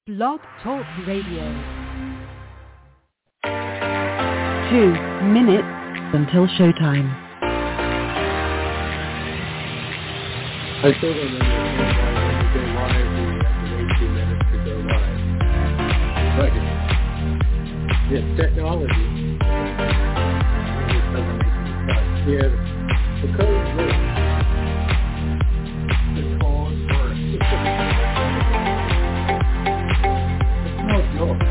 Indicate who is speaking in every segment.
Speaker 1: Blog Talk Radio. 2 minutes until showtime.
Speaker 2: I still don't understand why when we go live, we have to wait 2 minutes to go live. But it's technology. It doesn't make any sense. Yeah, the code works. The code works. It's no joke.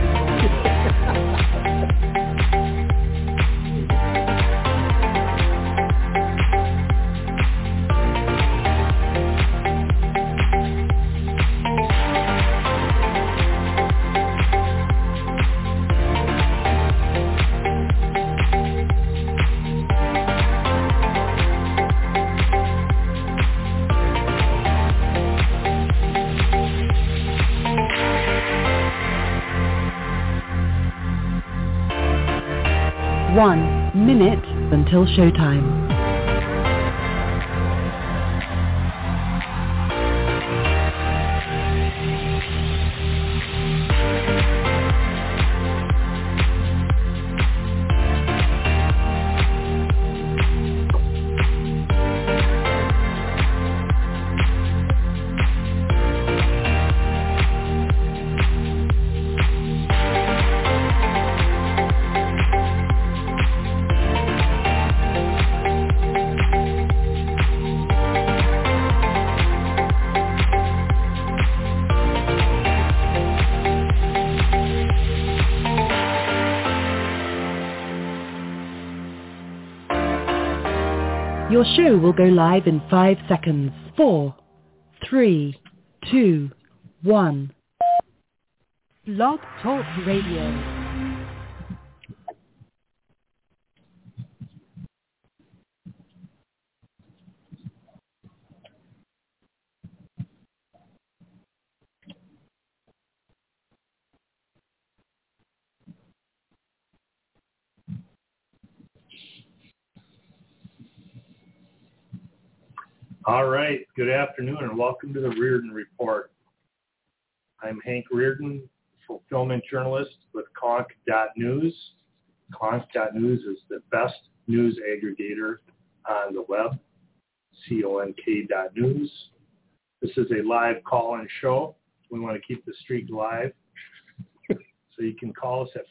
Speaker 1: One minute until showtime. Your show will go live in 5 seconds. 4, 3, 2, 1. Blog Talk Radio.
Speaker 3: All right. Good afternoon and welcome to the Reardon Report. I'm Hank Reardon, fulfillment journalist with Conk.News. Conk.News is the best news aggregator on the web, CONK.News. This is a live call-in show. We want to keep the streak live. So you can call us at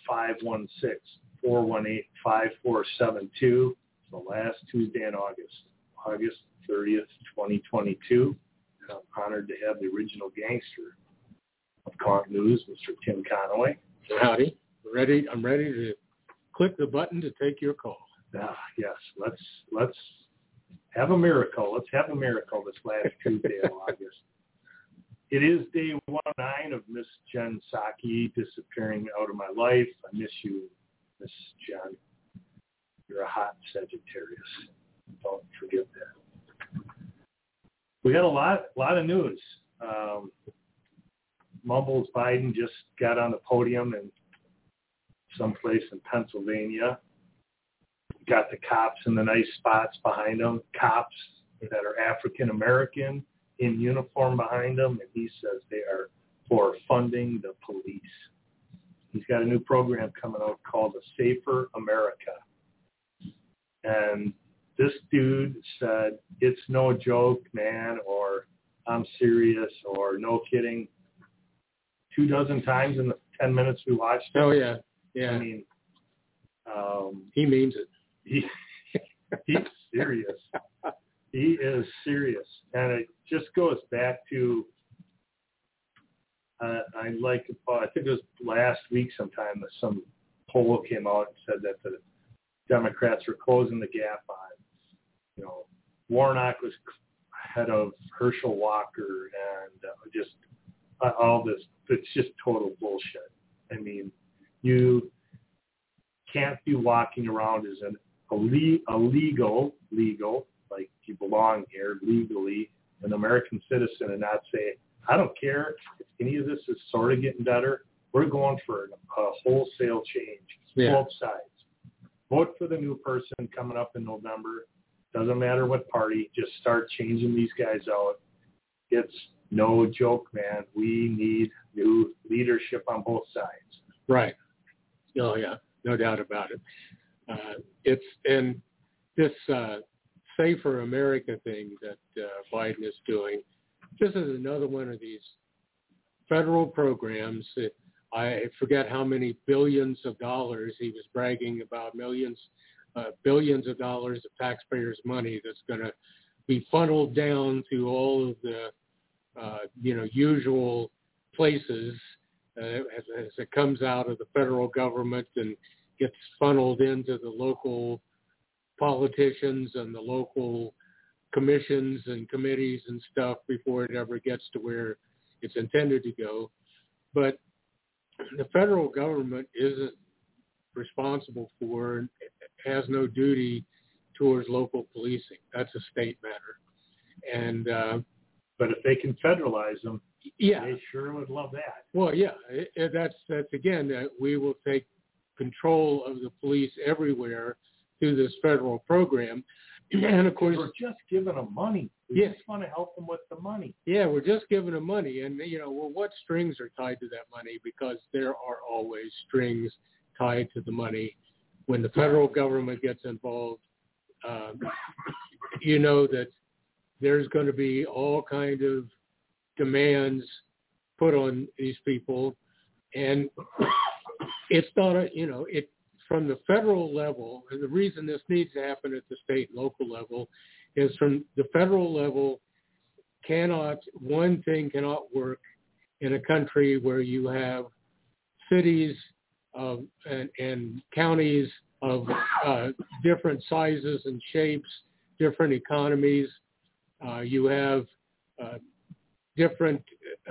Speaker 3: 516-418-5472. It's the last Tuesday in August 30th, 2022. And I'm honored to have the original gangster of Conk News, Mr. Tim Conaway.
Speaker 2: Howdy. I'm ready to click the button to take your call.
Speaker 3: Yes, let's have a miracle. Let's have a miracle this last Tuesday of August. It is day 109 of Miss Jen Psaki disappearing out of my life. I miss you, Miss Jen. You're a hot Sagittarius. Don't forget that. We got a lot of news. Mumbles Biden just got on the podium in someplace in Pennsylvania. Got the cops in the nice spots behind him, cops that are African American in uniform behind him, and he says they are for funding the police. He's got a new program coming out called A Safer America. And this dude said, it's no joke, man, or I'm serious, or no kidding. 24 times in the 10 minutes we watched it.
Speaker 2: Oh, yeah. Yeah.
Speaker 3: I mean,
Speaker 2: he means it.
Speaker 3: He's serious. He is serious. And it just goes back to, I think it was last week sometime, some poll came out and said that the Democrats were closing the gap on, Warnock was head of Herschel Walker and just all this. It's just total bullshit. I mean, you can't be walking around as an illegal, like you belong here legally, an American citizen, and not say, I don't care if any of this is sort of getting better. We're going for a wholesale change, both sides. Vote for the new person coming up in November. Doesn't matter what party. Just start changing these guys out. It's no joke, man. We need new leadership on both sides.
Speaker 2: Right. Oh, yeah. No doubt about it. And this Safer America thing that Biden is doing, this is another one of these federal programs that I forget how many billions of dollars he was bragging about, billions of dollars of taxpayers' money that's going to be funneled down to all of the, usual places as it comes out of the federal government and gets funneled into the local politicians and the local commissions and committees and stuff before it ever gets to where it's intended to go. But the federal government isn't responsible for and has no duty towards local policing. That's a state matter. And
Speaker 3: but if they can federalize them,
Speaker 2: yeah,
Speaker 3: they sure would love that.
Speaker 2: Well, yeah, that's again, we will take control of the police everywhere through this federal program. And of course,
Speaker 3: we're just giving them money. We just want to help them with the money.
Speaker 2: Yeah, we're just giving them money. And, what strings are tied to that money? Because there are always strings tied to the money. When the federal government gets involved, that there's going to be all kind of demands put on these people. And it's not from the federal level, and the reason this needs to happen at the state and local level is from the federal level one thing cannot work in a country where you have cities and counties of different sizes and shapes, different economies. You have different,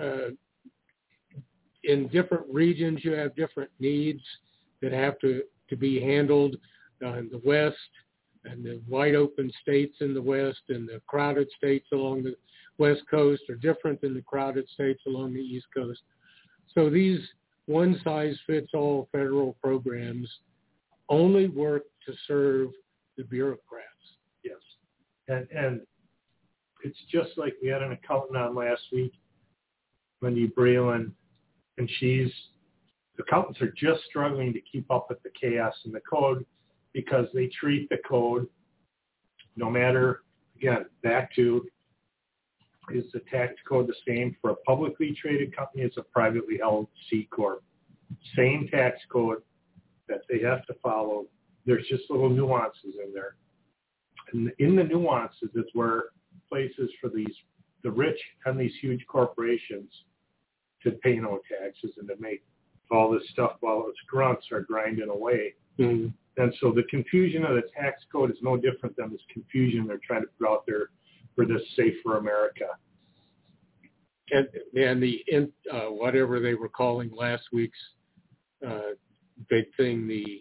Speaker 2: in different regions, you have different needs that have to be handled in the West, and the wide open states in the West and the crowded states along the West Coast are different than the crowded states along the East Coast. So these one-size-fits-all federal programs only work to serve the bureaucrats.
Speaker 3: Yes. And it's just like we had an accountant on last week, Wendy Braylon, and the accountants are just struggling to keep up with the chaos in the code because they treat the code no matter, again, back to, is the tax code the same for a publicly traded company as a privately held C Corp? Same tax code that they have to follow. There's just little nuances in there. And in the nuances is where places for the rich and these huge corporations to pay no taxes and to make all this stuff while its grunts are grinding away.
Speaker 2: Mm-hmm.
Speaker 3: And so the confusion of the tax code is no different than this confusion they're trying to put out there for this Safer America.
Speaker 2: And the whatever they were calling last week's big thing, the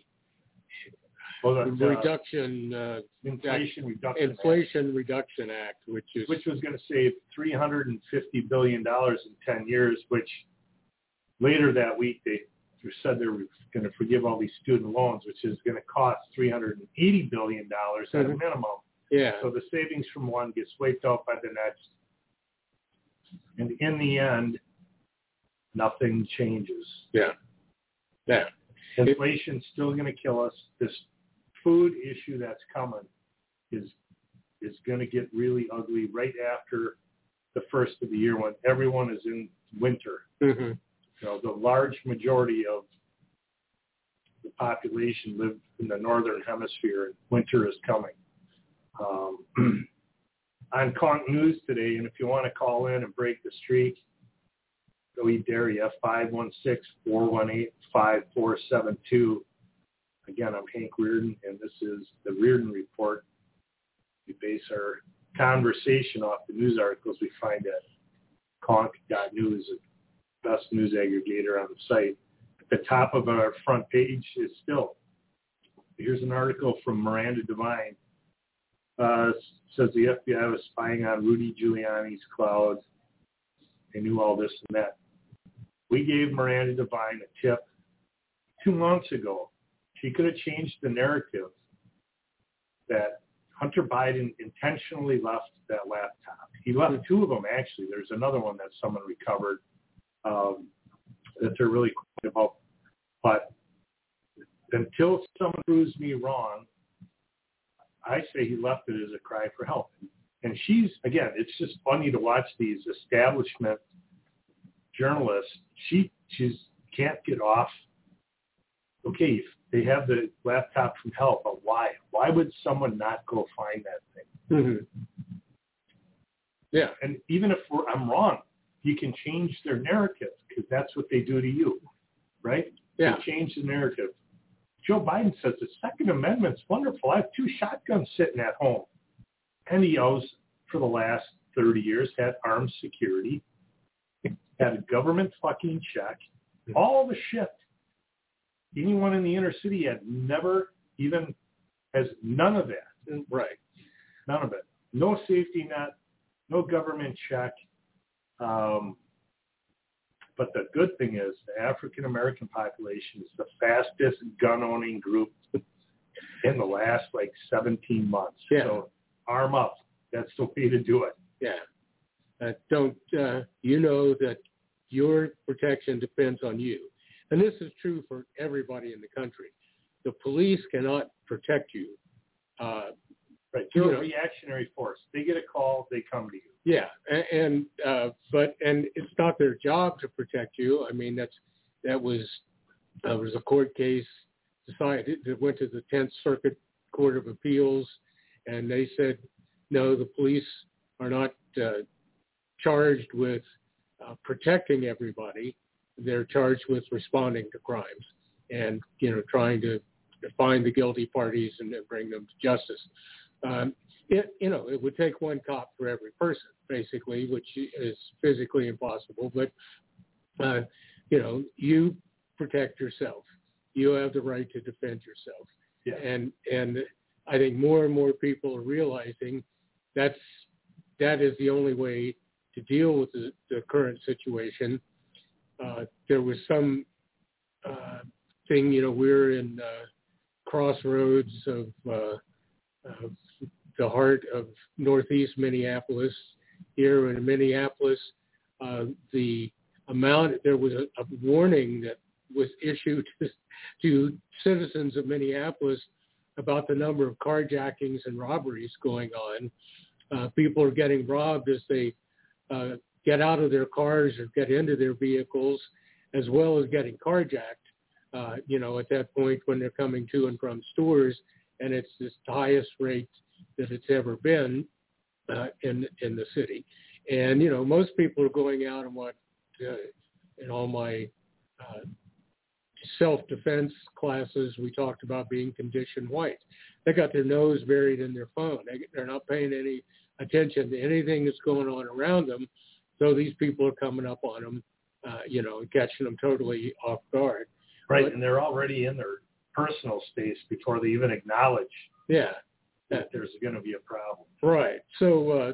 Speaker 2: reduction, Inflation Reduction Act, which
Speaker 3: was going to save $350 billion in 10 years, which later that week they said they were going to forgive all these student loans, which is going to cost $380 billion at a minimum.
Speaker 2: Yeah.
Speaker 3: So the savings from one gets wiped out by the next. And in the end, nothing changes.
Speaker 2: Yeah. Yeah.
Speaker 3: Inflation's still going to kill us. This food issue that's coming is going to get really ugly right after the first of the year when everyone is in winter.
Speaker 2: Mm-hmm.
Speaker 3: The large majority of the population live in the northern hemisphere, and winter is coming. On Conk News today, and if you want to call in and break the streak, go eat dairy, 516-418-5472. Again, I'm Hank Reardon, and this is the Reardon Report. We base our conversation off the news articles we find at conk.news, the best news aggregator on the site. At the top of our front page is still, here's an article from Miranda Devine. Says the FBI was spying on Rudy Giuliani's cloud. They knew all this and that. We gave Miranda Devine a tip 2 months ago. She could have changed the narrative that Hunter Biden intentionally left that laptop. He left two of them, actually. There's another one that someone recovered that they're really quiet about. But until someone proves me wrong, I say he left it as a cry for help. And she's, again, it's just funny to watch these establishment journalists. She can't get off. Okay, they have the laptop from help, but why? Why would someone not go find that thing?
Speaker 2: Mm-hmm. Yeah.
Speaker 3: And even if I'm wrong, you can change their narrative because that's what they do to you, right?
Speaker 2: Yeah.
Speaker 3: They change the narrative. Joe Biden says the Second Amendment's wonderful. I have 2 shotguns sitting at home. And he owes, for the last 30 years, had armed security, had a government fucking check, all the shit. Anyone in the inner city had never even, has none of that.
Speaker 2: Right.
Speaker 3: None of it. No safety net, no government check. But the good thing is the African-American population is the fastest gun-owning group in the last, 17 months.
Speaker 2: Yeah.
Speaker 3: So arm up. That's the way to do it.
Speaker 2: Yeah. You know that your protection depends on you. And this is true for everybody in the country. The police cannot protect you.
Speaker 3: Right. They're a reactionary force. They get a call, they come to you.
Speaker 2: Yeah, and it's not their job to protect you. I mean, that was a court case decided that went to the 10th Circuit Court of Appeals, and they said no, the police are not charged with protecting everybody. They're charged with responding to crimes and trying to find the guilty parties and then bring them to justice. It would take one cop for every person, basically, which is physically impossible. But, you protect yourself. You have the right to defend yourself.
Speaker 3: Yeah.
Speaker 2: And I think more and more people are realizing that is the only way to deal with the current situation. There was some thing, we're in crossroads of the heart of Northeast Minneapolis. Here in Minneapolis, there was a warning that was issued to citizens of Minneapolis about the number of carjackings and robberies going on. People are getting robbed as they get out of their cars or get into their vehicles, as well as getting carjacked, at that point when they're coming to and from stores. And it's the highest rate that it's ever been in the city. And, most people are going out and in all my self-defense classes, we talked about being conditioned white. They got their nose buried in their phone. They're not paying any attention to anything that's going on around them. So these people are coming up on them, and catching them totally off guard.
Speaker 3: Right,
Speaker 2: but,
Speaker 3: and they're already in their personal space before they even acknowledge that there's going to be a problem.
Speaker 2: Right. So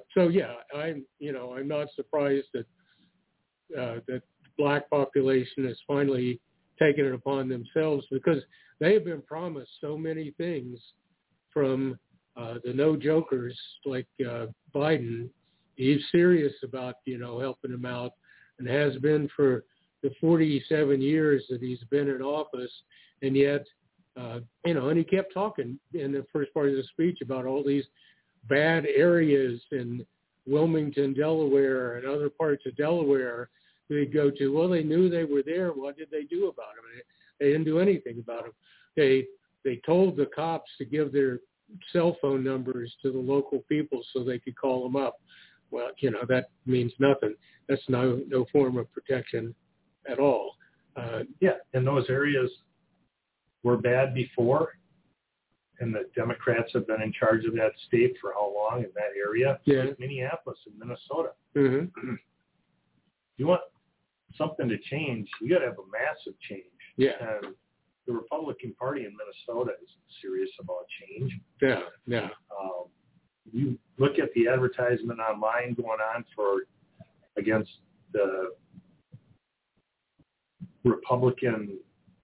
Speaker 2: I'm not surprised that that black population has finally taken it upon themselves, because they have been promised so many things from the no jokers like Biden. He's serious about helping them out, and has been for the 47 years that he's been in office, and yet. And he kept talking in the first part of the speech about all these bad areas in Wilmington, Delaware, and other parts of Delaware they'd go to. Well, they knew they were there. What did they do about them? They didn't do anything about them. They told the cops to give their cell phone numbers to the local people so they could call them up. Well, that means nothing. That's no form of protection at all.
Speaker 3: In those areas were bad before, and the Democrats have been in charge of that state for how long in that area?
Speaker 2: Yeah.
Speaker 3: Like Minneapolis and Minnesota.
Speaker 2: Mm-hmm.
Speaker 3: You want something to change, you got to have a massive change.
Speaker 2: Yeah.
Speaker 3: And the Republican Party in Minnesota is serious about change.
Speaker 2: Yeah.
Speaker 3: You look at the advertisement online going on against the Republican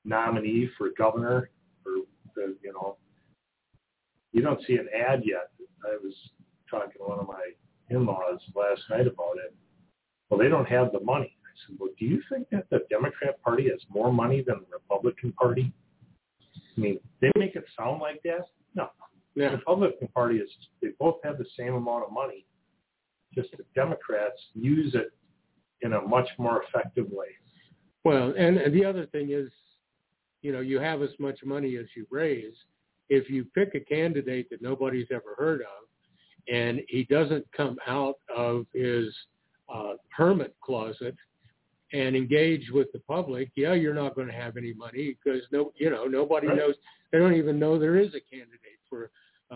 Speaker 3: nominee for governor, or you don't see an ad yet I was talking to one of my in-laws last night about it. Well, they don't have the money. I said, well, do you think that the Democrat Party has more money than the Republican Party? I mean, they make it sound like that. No.
Speaker 2: Yeah.
Speaker 3: The Republican Party they both have the same amount of money. Just the Democrats use it in a much more effective way.
Speaker 2: Well, and the other thing is, you have as much money as you raise. If you pick a candidate that nobody's ever heard of, and he doesn't come out of his hermit closet and engage with the public, you're not going to have any money because nobody knows. They don't even know there is a candidate for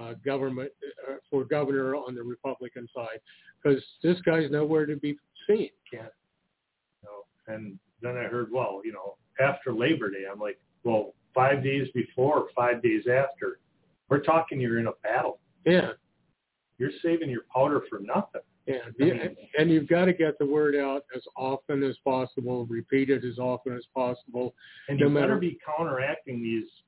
Speaker 2: for governor on the Republican side because this guy's nowhere to be seen.
Speaker 3: Can't. And then I heard, after Labor Day, I'm like, well, 5 days before or 5 days after, we're talking you're in a battle.
Speaker 2: Yeah.
Speaker 3: You're saving your powder for nothing.
Speaker 2: Yeah, and you've got to get the word out as often as possible, repeat it as often as possible.
Speaker 3: And you better be counteracting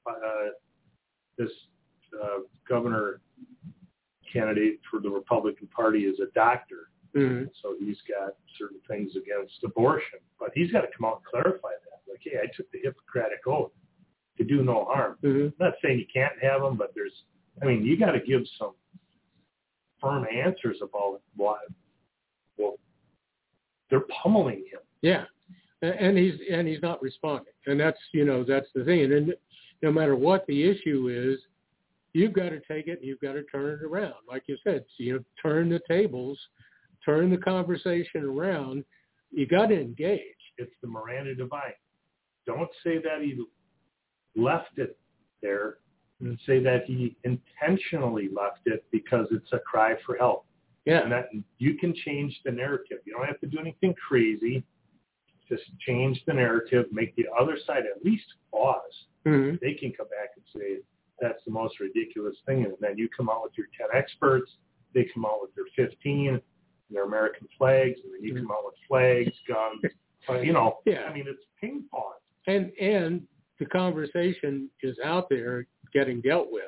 Speaker 3: this governor candidate for the Republican Party is a doctor.
Speaker 2: Mm-hmm.
Speaker 3: So he's got certain things against abortion. But he's got to come out and clarify that. Like, hey, I took the Hippocratic Oath to do no harm.
Speaker 2: Mm-hmm.
Speaker 3: I'm not saying you can't have them, but you got to give some firm answers about why. Well, they're pummeling him.
Speaker 2: Yeah, and he's not responding, and that's the thing. And no matter what the issue is, you've got to take it and you've got to turn it around. Like you said, turn the tables, turn the conversation around. You got to engage.
Speaker 3: It's the Miranda Devine. Don't say that he left it there. And say that he intentionally left it because it's a cry for help.
Speaker 2: Yeah.
Speaker 3: And that you can change the narrative. You don't have to do anything crazy. Just change the narrative, make the other side at least pause.
Speaker 2: Mm-hmm.
Speaker 3: They can come back and say, that's the most ridiculous thing. And then you come out with your 10 experts. They come out with their 15, their American flags. And then you come out with flags, guns.
Speaker 2: Yeah.
Speaker 3: I mean, it's ping pong.
Speaker 2: And the conversation is out there getting dealt with.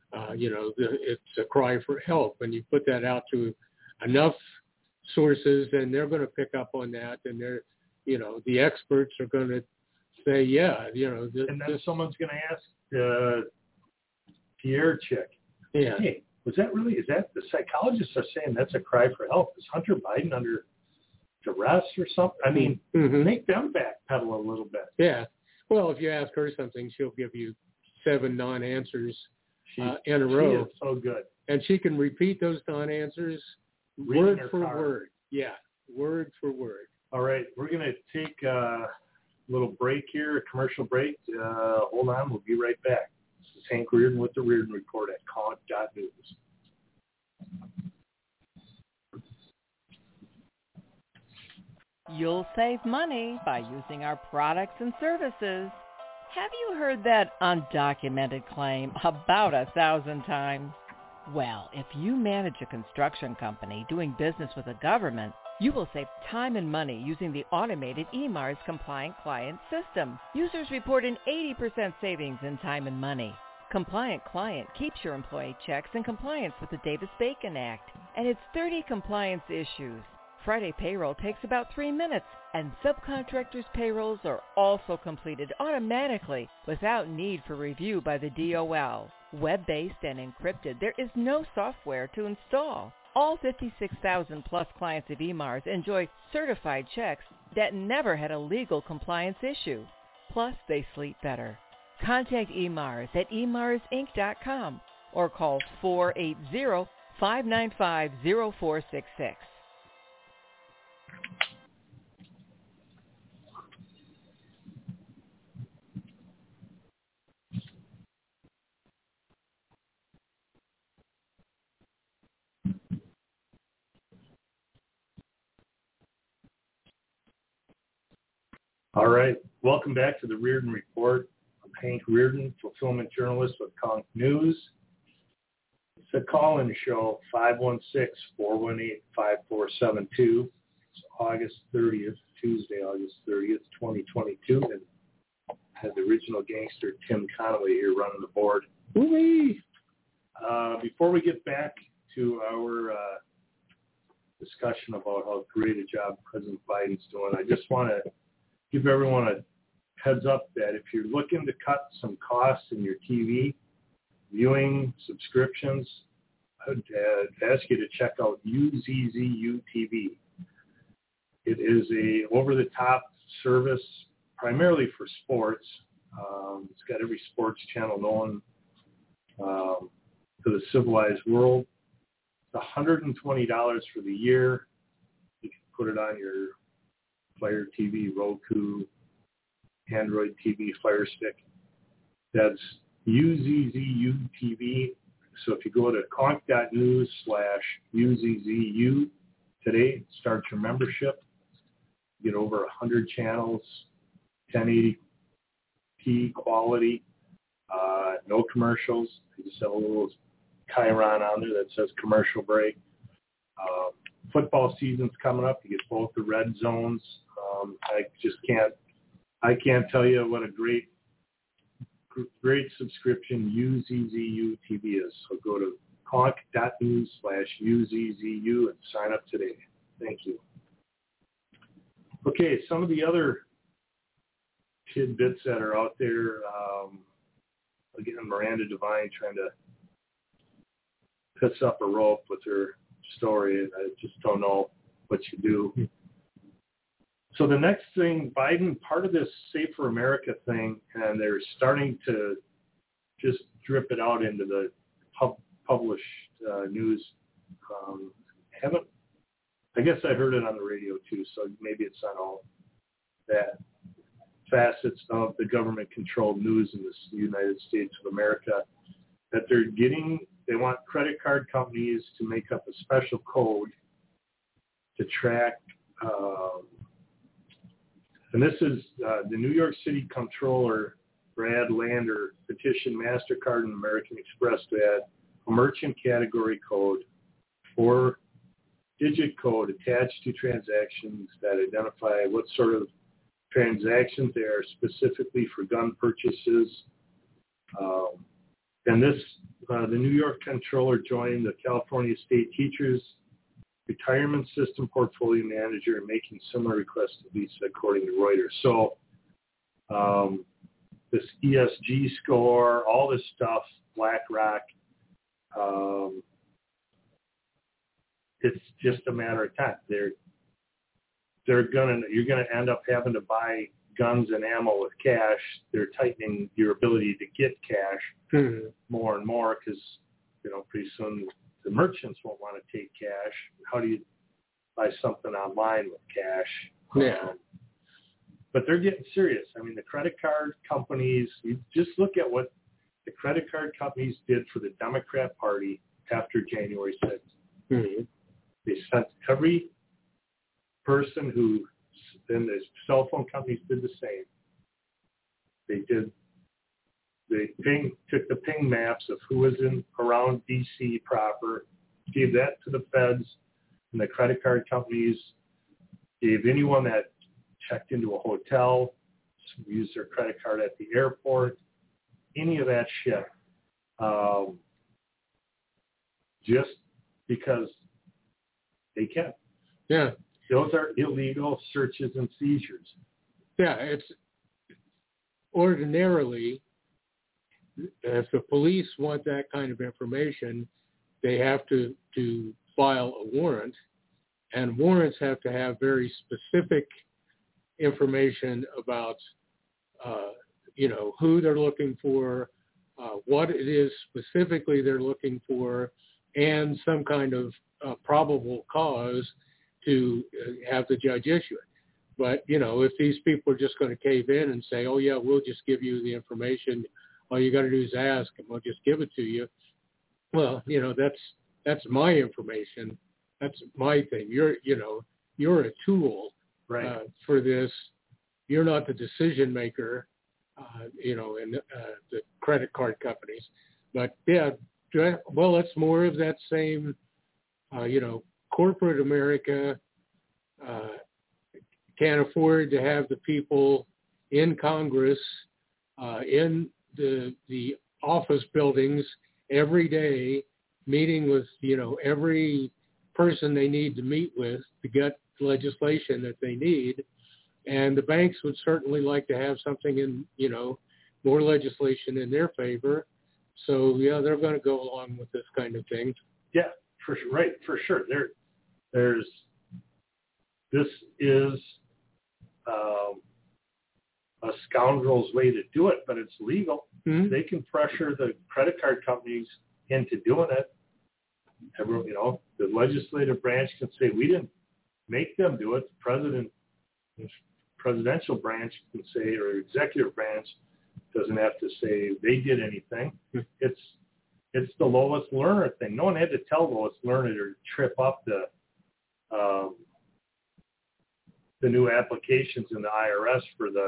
Speaker 2: It's a cry for help, and you put that out to enough sources, and they're going to pick up on that, and the experts are going to say,
Speaker 3: and then someone's going to ask Pierre Chick, hey, is that the psychologists are saying that's a cry for help? Is Hunter Biden under duress or something? I mean, make them backpedal a little bit.
Speaker 2: Yeah. Well, if you ask her something, she'll give you 7 non-answers in a row.
Speaker 3: She is so good.
Speaker 2: And she can repeat those non-answers word for word. Yeah, word for word.
Speaker 3: All right, we're going to take a little break here, a commercial break. Hold on, we'll be right back. This is Hank Reardon with the Reardon Report at College.News.
Speaker 4: You'll save money by using our products and services. Have you heard that undocumented claim about 1,000 times? Well, if you manage a construction company doing business with the government, you will save time and money using the automated EMARS compliant client system. Users report an 80% savings in time and money. Compliant Client keeps your employee checks in compliance with the Davis-Bacon Act and its 30 compliance issues. Friday payroll takes about 3 minutes, and subcontractors' payrolls are also completed automatically without need for review by the DOL. Web-based and encrypted, there is no software to install. All 56,000 plus clients of EMARS enjoy certified checks that never had a legal compliance issue. Plus, they sleep better. Contact EMARS at emarsinc.com or call 480-595-0466.
Speaker 3: All right. Welcome back to the Reardon Report. I'm Hank Reardon, fulfillment journalist with Conch News. It's a call-in show, 516-418-5472. It's August 30th, Tuesday, August 30th, 2022. And I had the original gangster, Tim Connolly, here running the board.
Speaker 2: Woo-wee.
Speaker 3: Before we get back to our discussion about how great a job President Biden's doing, I just want to give everyone a heads up that if you're looking to cut some costs in your TV viewing subscriptions, I'd ask you to check out UZZU TV. It is a over-the-top service primarily for sports. It's got every sports channel known to the civilized world. It's $120 for the year. You can put it on your Fire TV, Roku, Android TV, Fire Stick. That's UZZU TV. So if you go to conk.news/UZZU today, start your membership. Get over 100 channels, 1080p quality, no commercials. They just have a little chyron on there that says commercial break. Football season's coming up. You get both the red zones. I can't tell you what a great subscription UZZU TV is. So go to conk.news/UZZU and sign up today. Thank you. Okay, some of the other tidbits that are out there, again, Miranda Devine trying to piss up a rope with her story. I just don't know what you do. So the next thing, Biden, part of this Safer America thing, and they're starting to just drip it out into the published news. I guess I heard it on the radio too, so maybe it's on all that facets of the government-controlled news in the United States of America, that they want credit card companies to make up a special code to track, and this is the New York City Comptroller, Brad Lander, petitioned MasterCard and American Express to add a merchant category code, 4-digit code attached to transactions that identify what sort of transactions they are specifically for gun purchases. And this, the New York Comptroller joined the California State Teachers Retirement System portfolio manager in making similar requests to Visa, according to Reuters. So this ESG score, all this stuff, BlackRock, it's just a matter of time. You're gonna end up having to buy guns and ammo with cash. They're tightening your ability to get cash more and more because pretty soon the merchants won't want to take cash. How do you buy something online with cash?
Speaker 2: Yeah.
Speaker 3: But they're getting serious. I mean, the credit card companies, you just look at what the credit card companies did for the Democrat Party after January 6th.
Speaker 2: Mm-hmm.
Speaker 3: They sent every person who, then the cell phone companies did the same. They took the ping maps of who was around D.C. proper, gave that to the feds, and the credit card companies gave anyone that checked into a hotel, used their credit card at the airport, any of that shit, just because they can.
Speaker 2: Yeah.
Speaker 3: Those are illegal searches and seizures.
Speaker 2: Yeah, it's ordinarily, if the police want that kind of information, they have to file a warrant, and warrants have to have very specific information about, who they're looking for, what it is specifically they're looking for, and some kind of probable cause to have the judge issue it. But, if these people are just going to cave in and say, oh, yeah, we'll just give you the information, all you got to do is ask and we'll just give it to you. Well, that's my information. That's my thing. You're a tool
Speaker 3: right.
Speaker 2: For this. You're not the decision maker, in the credit card companies. But, yeah, well, it's more of that same, corporate America can't afford to have the people in Congress, in the office buildings every day meeting with, every person they need to meet with to get legislation that they need. And the banks would certainly like to have something in, more legislation in their favor. So, they're going to go along with this kind of thing.
Speaker 3: Yeah, for sure. Right, for sure. This is a scoundrel's way to do it, but it's legal.
Speaker 2: Mm-hmm.
Speaker 3: They can pressure the credit card companies into doing it. Everyone, the legislative branch can say, we didn't make them do it. The presidential branch can say, or executive branch doesn't have to say they did anything.
Speaker 2: Mm-hmm.
Speaker 3: It's the Lois Lerner thing. No one had to tell Lois Lerner to trip up the new applications in the IRS for the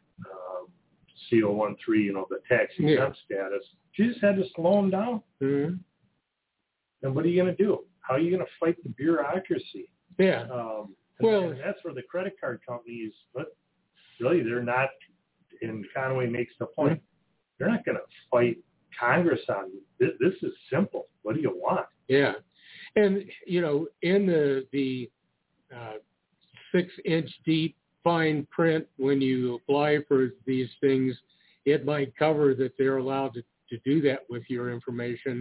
Speaker 3: CO13, the tax exempt status. She just had to slow them down.
Speaker 2: Mm-hmm.
Speaker 3: And what are you going to do? How are you going to fight the bureaucracy?
Speaker 2: Yeah.
Speaker 3: And that's where the credit card companies, but really they're not, and Conway makes the point, mm-hmm. they're not going to fight Congress on this. This is simple. What do you want?
Speaker 2: Yeah. And, in the 6-inch deep fine print, when you apply for these things, it might cover that they're allowed to do that with your information.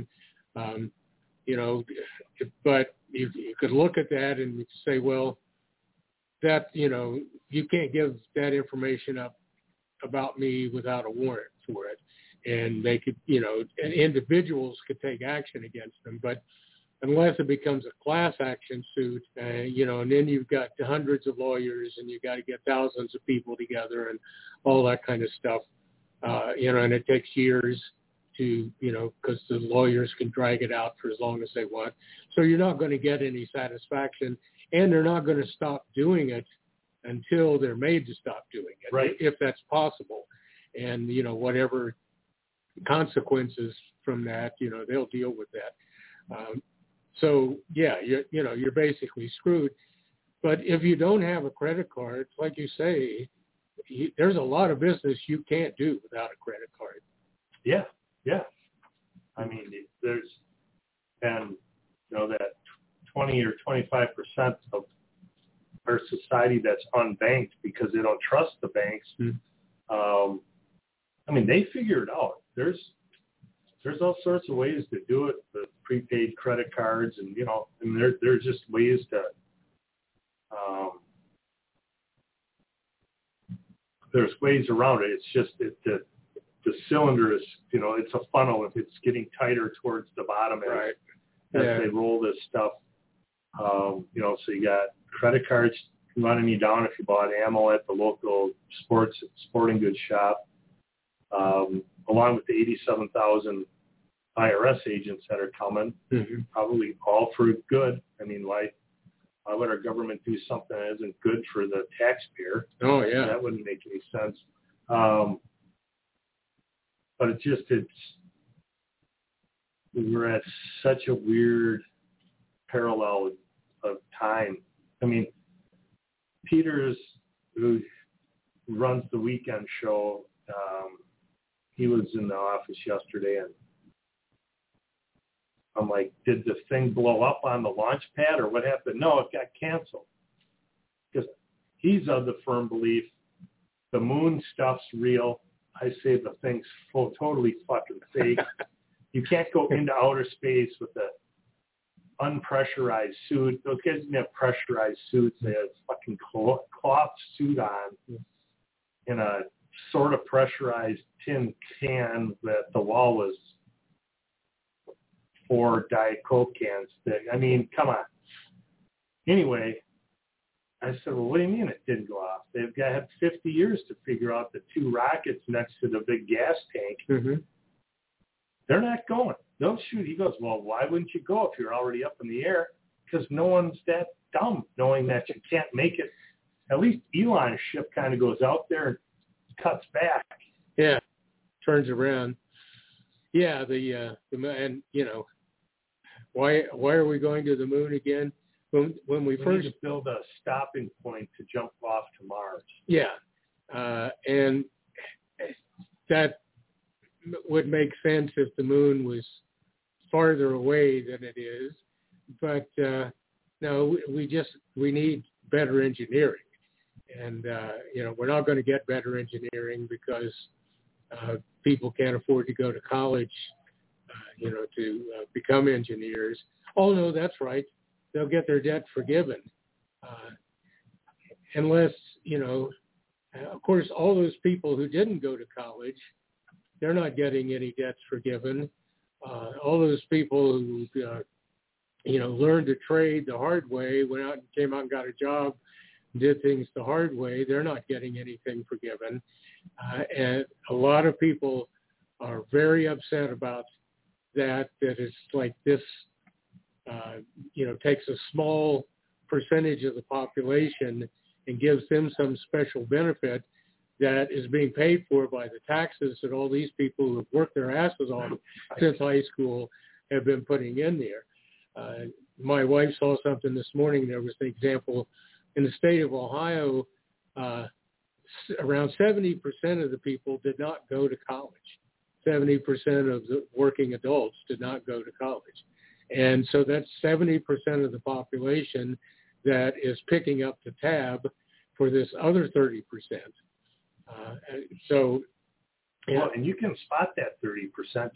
Speaker 2: But you could look at that and say, well, that, you can't give that information up about me without a warrant for it. And they could, and individuals could take action against them. But unless it becomes a class action suit, and then you've got hundreds of lawyers and you've got to get thousands of people together and all that kind of stuff, and it takes years to, because the lawyers can drag it out for as long as they want. So you're not going to get any satisfaction, and they're not going to stop doing it until they're made to stop doing it,
Speaker 3: right? If
Speaker 2: that's possible. And, whatever consequences from that, they'll deal with that. So, yeah, you're basically screwed. But if you don't have a credit card, like you say, there's a lot of business you can't do without a credit card.
Speaker 3: Yeah. I mean, that 20 or 25% of our society that's unbanked because they don't trust the banks.
Speaker 2: Mm-hmm.
Speaker 3: They figure it out. There's all sorts of ways to do it with prepaid credit cards, and there's just ways to. There's ways around it. It's just the cylinder is, it's a funnel. If it's getting tighter towards the bottom as they roll this stuff, so you got credit cards running you down if you bought ammo at the local sporting goods shop, along with the 87,000 IRS agents that are coming,
Speaker 2: mm-hmm.
Speaker 3: probably all for good. Why would our government do something that isn't good for the taxpayer?
Speaker 2: Oh, yeah.
Speaker 3: That wouldn't make any sense. But we're at such a weird parallel of time. Peters, who runs the weekend show, he was in the office yesterday, and I'm like, did the thing blow up on the launch pad or what happened? No, it got canceled. Because he's of the firm belief the moon stuff's real. I say the thing's totally fucking fake. You can't go into outer space with a unpressurized suit. Those guys didn't have pressurized suits. They had a fucking cloth suit on in a sort of pressurized tin can that the wall was 4 Diet Coke cans thick. Come on. Anyway, I said, well, what do you mean it didn't go off? They've had 50 years to figure out the 2 rockets next to the big gas tank.
Speaker 2: Mm-hmm.
Speaker 3: They're not going. They'll shoot. He goes, well, why wouldn't you go if you're already up in the air? Because no one's that dumb knowing that you can't make it. At least Elon's ship kind of goes out there and cuts back.
Speaker 2: Yeah, turns around. Yeah, and why are we going to the moon again? When we first
Speaker 3: need to build a stopping point to jump off to Mars.
Speaker 2: Yeah, and that would make sense if the moon was farther away than it is. But no, we need better engineering. And, we're not going to get better engineering because people can't afford to go to college, to become engineers. Oh, no, that's right. They'll get their debt forgiven. Unless, of course, all those people who didn't go to college, they're not getting any debts forgiven. All those people who, learned to trade the hard way, went out and came out and got a job, did things the hard way, they're not getting anything forgiven. And a lot of people are very upset about that it's like this, takes a small percentage of the population and gives them some special benefit that is being paid for by the taxes that all these people who have worked their asses off since high school have been putting in there. My wife saw something this morning. There was an example in the state of Ohio. Around 70% of the people did not go to college. 70% of the working adults did not go to college. And so that's 70% of the population that is picking up the tab for this other 30%.
Speaker 3: Well, and you can spot that 30%.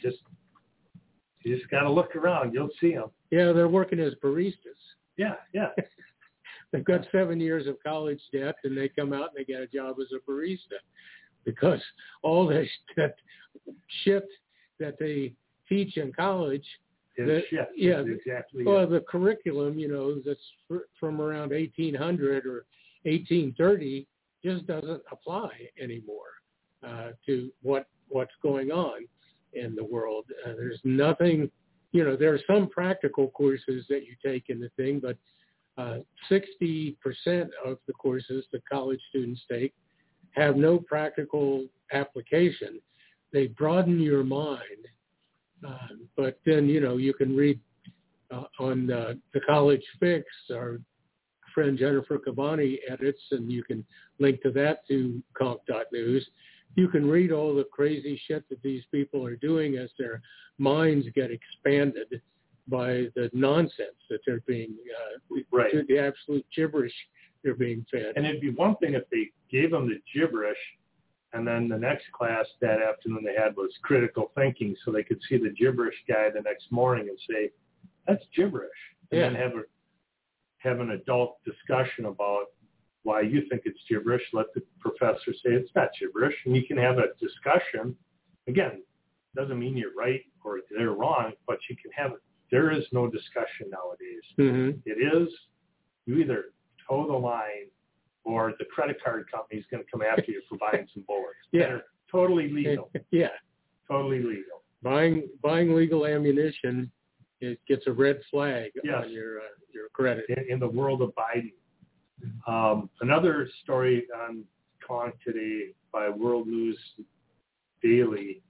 Speaker 3: You just got to look around. You'll see them.
Speaker 2: Yeah, they're working as baristas.
Speaker 3: Yeah.
Speaker 2: They've got 7 years of college debt, and they come out and they get a job as a barista because all that shit that they teach in college
Speaker 3: is shit.
Speaker 2: Yeah,
Speaker 3: exactly.
Speaker 2: Well, the curriculum, that's from around 1800 or 1830 just doesn't apply anymore to what's going on in the world. There's nothing, there are some practical courses that you take in the thing, but 60% of the courses that college students take have no practical application. They broaden your mind, but then, you can read on the College Fix, our friend Jennifer Cabani edits, and you can link to that to conc.news. You can read all the crazy shit that these people are doing as their minds get expanded by the nonsense that they're being, the absolute gibberish they're being fed.
Speaker 3: And it'd be one thing if they gave them the gibberish, and then the next class that afternoon they had was critical thinking, so they could see the gibberish guy the next morning and say, that's gibberish. And then have an adult discussion about why you think it's gibberish. Let the professor say it's not gibberish, and you can have a discussion. Again, doesn't mean you're right or they're wrong, but you can have it. There is no discussion nowadays.
Speaker 2: Mm-hmm.
Speaker 3: It is, you either toe the line or the credit card company is going to come after you for buying some bullets. They're totally legal.
Speaker 2: Yeah.
Speaker 3: Totally legal.
Speaker 2: Buying legal ammunition, it gets a red flag on your credit.
Speaker 3: In the world of Biden. Another story on Conk today by World News Daily.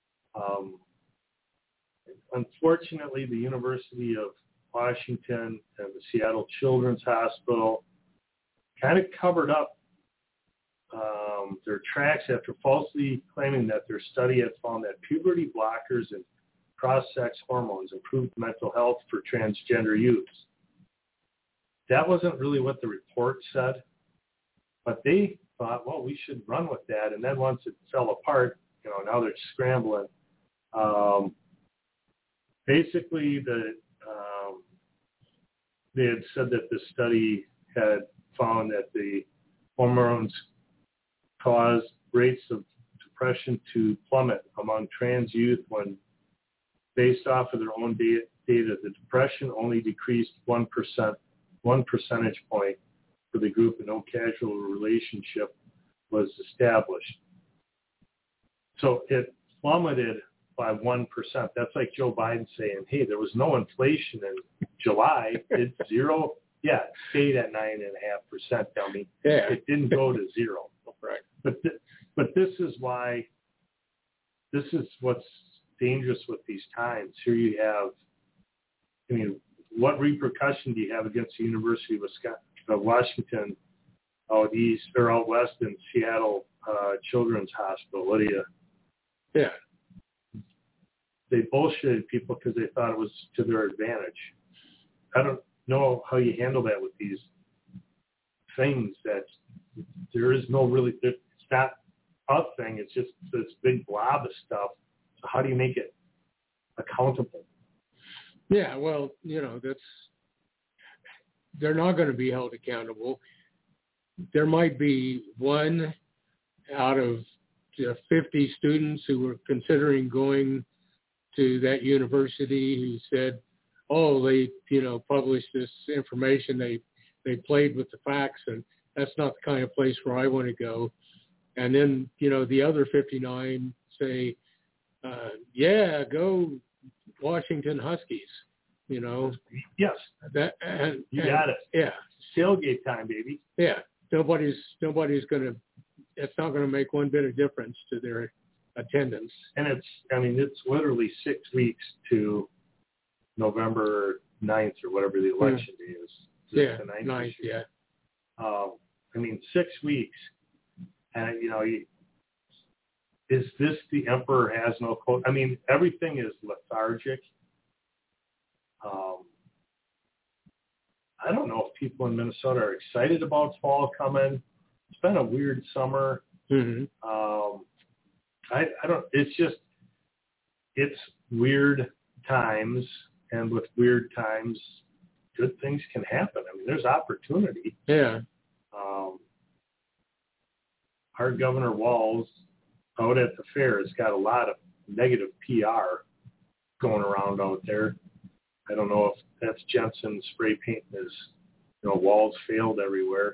Speaker 3: Unfortunately, the University of Washington and the Seattle Children's Hospital kind of covered up their tracks after falsely claiming that their study had found that puberty blockers and cross-sex hormones improved mental health for transgender youths. That wasn't really what the report said, but they thought, well, we should run with that. And then once it fell apart, now they're scrambling. Basically, they had said that the study had found that the hormones caused rates of depression to plummet among trans youth when, based off of their own data, the depression only decreased 1 percentage point for the group, and no causal relationship was established. So it plummeted by 1%. That's like Joe Biden saying, hey, there was no inflation in July. It's zero. Yeah, it stayed at 9.5%, dummy.
Speaker 2: Yeah.
Speaker 3: It didn't go to zero.
Speaker 2: Right.
Speaker 3: But this is what's dangerous with these times. Here you have, what repercussion do you have against the University of Washington out east or out west in Seattle Children's Hospital? What do you?
Speaker 2: Yeah.
Speaker 3: they bullshitted people because they thought it was to their advantage. I don't know how you handle that with these things that there is no really, it's not a thing. It's just this big blob of stuff. So how do you make it accountable?
Speaker 2: Yeah, well, they're not going to be held accountable. There might be one out of 50 students who were considering going to that university who said, oh, they, published this information. They played with the facts, and that's not the kind of place where I want to go. And then, the other 59 say, yeah, go Washington Huskies,
Speaker 3: Yes.
Speaker 2: You
Speaker 3: got it.
Speaker 2: Yeah.
Speaker 3: Tailgate time, baby.
Speaker 2: Yeah. Nobody's going to, it's not going to make one bit of difference to their attendance.
Speaker 3: And it's literally 6 weeks to November 9th or whatever the election day is.
Speaker 2: Yeah,
Speaker 3: the
Speaker 2: 9th, yeah.
Speaker 3: 6 weeks. And, is this the emperor has no clothes? I mean, everything is lethargic. I don't know if people in Minnesota are excited about fall coming. It's been a weird summer.
Speaker 2: Mm-hmm.
Speaker 3: I don't, it's weird times, and with weird times, good things can happen. I mean, there's opportunity.
Speaker 2: Yeah.
Speaker 3: Our Governor Walz out at the fair has got a lot of negative PR going around out there. I don't know if that's Jensen spray painting his, Walz failed everywhere.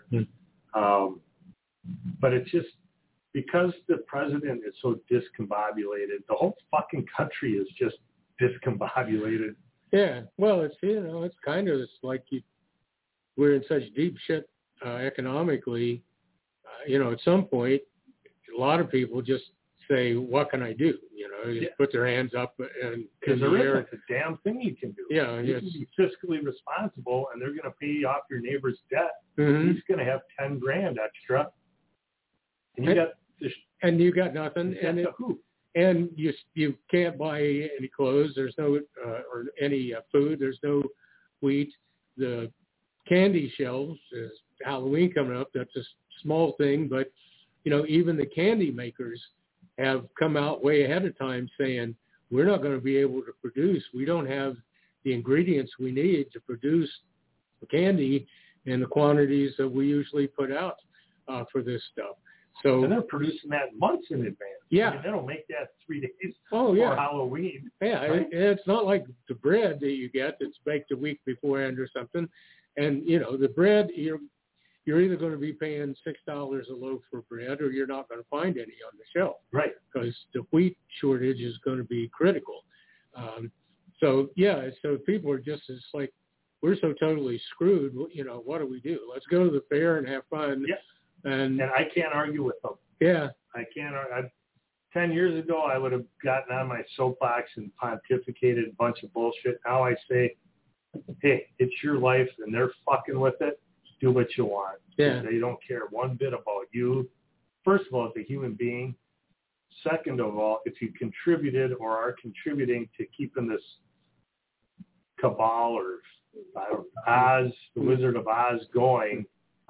Speaker 3: But it's just because the president is so discombobulated, the whole fucking country is just discombobulated.
Speaker 2: Yeah, well, it's it's kind of like we're in such deep shit economically. At some point, a lot of people just say, "What can I do?" Put their hands up and
Speaker 3: because there isn't a damn thing you can do.
Speaker 2: Yeah,
Speaker 3: you can be fiscally responsible, and they're going to pay you off your neighbor's debt.
Speaker 2: Mm-hmm.
Speaker 3: He's going to have $10,000 extra, and you got nothing.
Speaker 2: And you can't buy any clothes. There's no or any food. There's no wheat. The candy shelves is Halloween coming up. That's a small thing, but even the candy makers have come out way ahead of time saying we're not going to be able to produce. We don't have the ingredients we need to produce the candy in the quantities that we usually put out for this stuff. So
Speaker 3: and they're producing that months in advance.
Speaker 2: Yeah.
Speaker 3: I mean, they don't make that 3 days
Speaker 2: before
Speaker 3: Halloween.
Speaker 2: Yeah, right? It's not like the bread that you get that's baked a week beforehand or something. And, the bread, you're either going to be paying $6 a loaf for bread or you're not going to find any on the shelf.
Speaker 3: Right.
Speaker 2: Because the wheat shortage is going to be critical. So people are just, it's like, we're so totally screwed. What do we do? Let's go to the fair and have fun.
Speaker 3: Yeah. And I can't argue with them.
Speaker 2: Yeah.
Speaker 3: I can't. 10 years ago, I would have gotten on my soapbox and pontificated a bunch of bullshit. Now I say, hey, it's your life, and they're fucking with it. Do what you want.
Speaker 2: Yeah.
Speaker 3: They don't care one bit about you. First of all, as a human being. Second of all, if you contributed or are contributing to keeping this cabal or Oz, the Wizard of Oz going,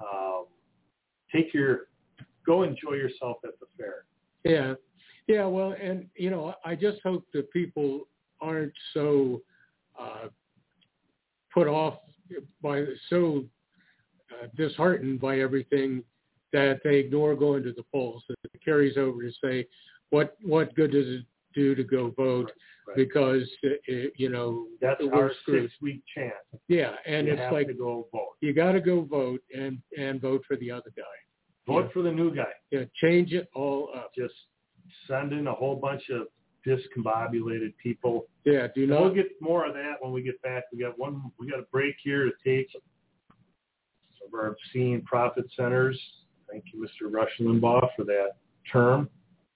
Speaker 3: go enjoy yourself at the fair.
Speaker 2: Yeah. Yeah, well, and, I just hope that people aren't so put off disheartened by everything that they ignore going to the polls. That it carries over to say, what good does it do to go vote? Right. Because,
Speaker 3: that's our 6-week chance.
Speaker 2: Yeah, and it's like,
Speaker 3: to go vote.
Speaker 2: You got to go vote and vote for the other guy.
Speaker 3: Vote for the new guy.
Speaker 2: Yeah, change it all up.
Speaker 3: Just send in a whole bunch of discombobulated people.
Speaker 2: Yeah,
Speaker 3: We'll get more of that when we get back. We got a break here to take of our obscene profit centers. Thank you, Mr. Rush Limbaugh, for that term.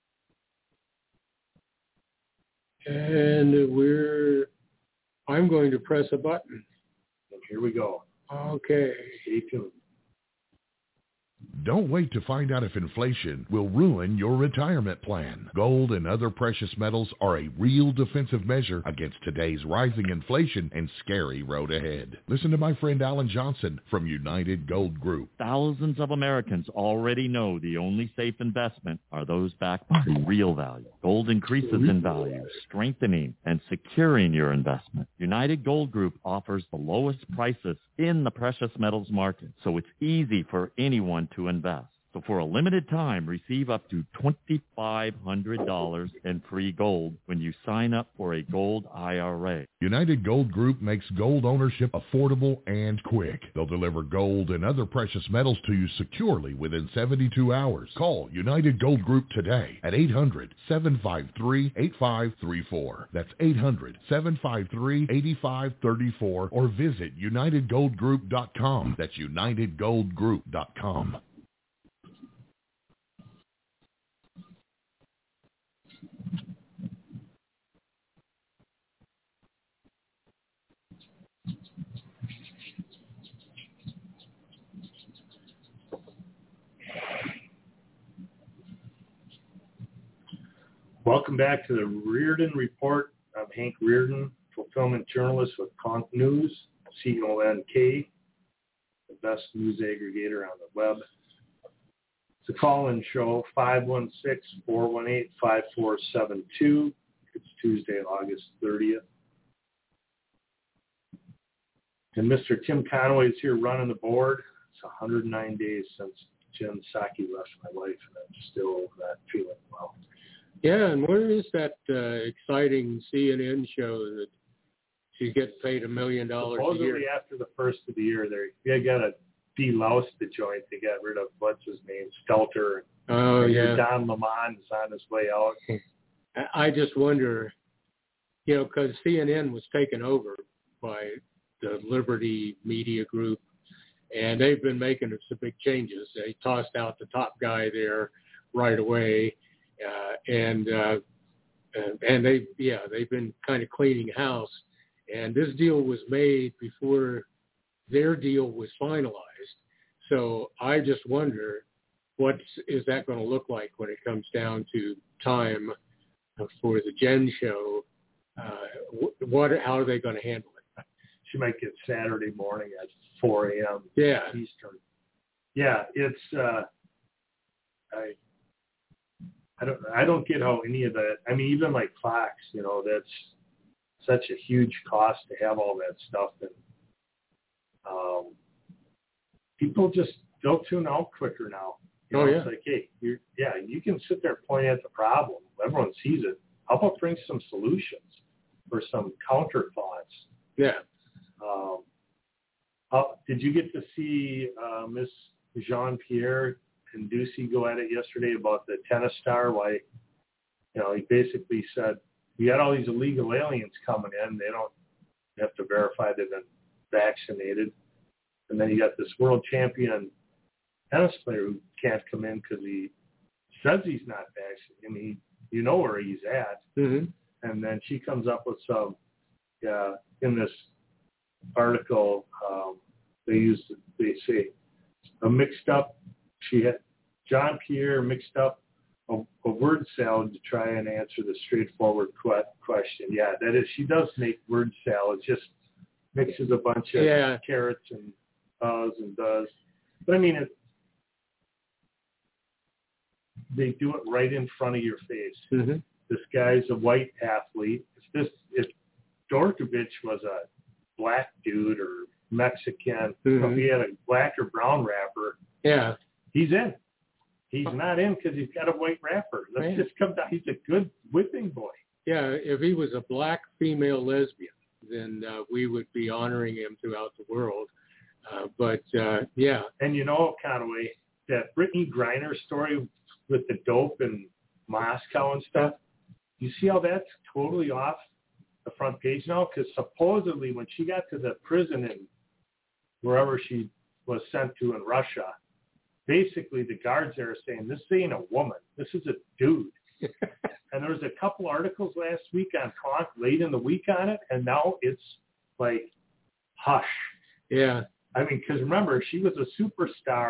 Speaker 2: And I'm going to press a button.
Speaker 3: And here we go.
Speaker 2: Okay.
Speaker 3: Stay tuned.
Speaker 5: Don't wait to find out if inflation will ruin your retirement plan. Gold and other precious metals are a real defensive measure against today's rising inflation and scary road ahead. Listen to my friend Alan Johnson from United Gold Group.
Speaker 6: Thousands of Americans already know the only safe investment are those backed by real value. Gold increases in value, strengthening and securing your investment. United Gold Group offers the lowest prices in the precious metals market, so it's easy for anyone to invest. So for a limited time, receive up to $2,500 in free gold when you sign up for a gold IRA.
Speaker 5: United Gold Group makes gold ownership affordable and quick. They'll deliver gold and other precious metals to you securely within 72 hours. Call United Gold Group today at 800-753-8534. That's 800-753-8534 or visit UnitedGoldGroup.com. That's UnitedGoldGroup.com.
Speaker 3: Welcome back to the Reardon Report. I'm Hank Reardon, fulfillment journalist with Conk News, CONK, the best news aggregator on the web. It's a call-in show, 516-418-5472. It's Tuesday, August 30th. And Mr. Tim Conway is here running the board. It's 109 days since Jen Psaki left my life, and I'm still not feeling well.
Speaker 2: Yeah, and where is that exciting CNN show that she's getting paid $1 million a year?
Speaker 3: Supposedly after the first of the year, they got to delouse the joint. They got rid of, what's his name, Stelter.
Speaker 2: Oh, yeah.
Speaker 3: Don Lemon is on his way out.
Speaker 2: I just wonder, because CNN was taken over by the Liberty Media Group, and they've been making some big changes. They tossed out the top guy there right away. And they've been kind of cleaning house, and this deal was made before their deal was finalized. So I just wonder, what is that going to look like when it comes down to time for the Jen show? How are they going to handle it?
Speaker 3: She might get Saturday morning at 4 a.m.
Speaker 2: Yeah.
Speaker 3: Eastern. Yeah, it's I don't get how any of that. I mean, even like Fox, that's such a huge cost to have all that stuff, and people they'll tune out quicker now.
Speaker 2: Yeah.
Speaker 3: It's like, hey, you can sit there pointing at the problem. Everyone sees it. How about bring some solutions or some counter thoughts?
Speaker 2: Yeah.
Speaker 3: Did you get to see Miss Jean-Pierre and Ducey go at it yesterday about the tennis star? Why, he basically said, you got all these illegal aliens coming in. They don't have to verify they've been vaccinated. And then you got this world champion tennis player who can't come in because he says he's not vaccinated. I mean, you know where he's at.
Speaker 2: Mm-hmm.
Speaker 3: And then she comes up with some, in this article, they say a mixed up, she had Jean-Pierre mixed up a word salad to try and answer the straightforward question. Yeah, that is, she does make word salad, just mixes a bunch of carrots and does. But I mean, they do it right in front of your face.
Speaker 2: Mm-hmm.
Speaker 3: This guy's a white athlete. If Djokovic was a black dude or Mexican, if he had a black or brown rapper, he's in. He's not in because he's got a white rapper. Let's just come down. He's a good whipping boy.
Speaker 2: Yeah, if he was a black female lesbian, then we would be honoring him throughout the world. And Conway, that Brittany Griner story with the dope in Moscow and stuff, you see how that's totally off the front page now? Because supposedly when she got to the prison in wherever she was sent to in Russia, basically the guards there are saying, this ain't a woman, this is a dude. And there was a couple articles last week on Conk late in the week on it, and now it's like hush. Yeah.
Speaker 3: I mean, because remember, she was a superstar